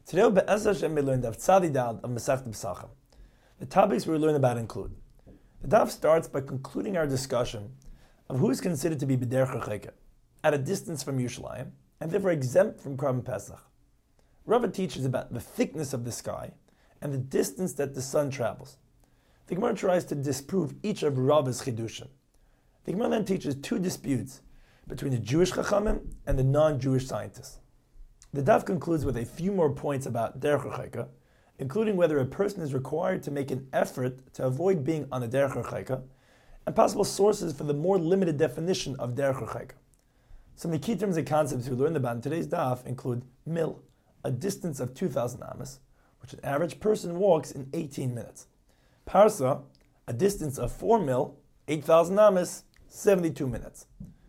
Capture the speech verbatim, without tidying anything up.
Today, Be'ez Hashem, we learned Daf Tzadi Dal of Masechet Pesachim. The topics we learn about include: the Daf starts by concluding our discussion of who is considered to be B'derech HaCheka, at a distance from Yerushalayim, and therefore exempt from Korban Pesach. Rava teaches about the thickness of the sky and the distance that the sun travels. The Gemara tries to disprove each of Rava's chidushim. The Gemara then teaches two disputes between the Jewish Chachamim and the non-Jewish scientists. The Daf concludes with a few more points about Derech HaCheka, including whether a person is required to make an effort to avoid being on a Derech HaCheka, and possible sources for the more limited definition of Derech HaCheka. Some of the key terms and concepts we learned about in today's Daf include mil, a distance of two thousand amas, which an average person walks in eighteen minutes. Parsa, a distance of four mil, eight thousand amas, seventy-two minutes.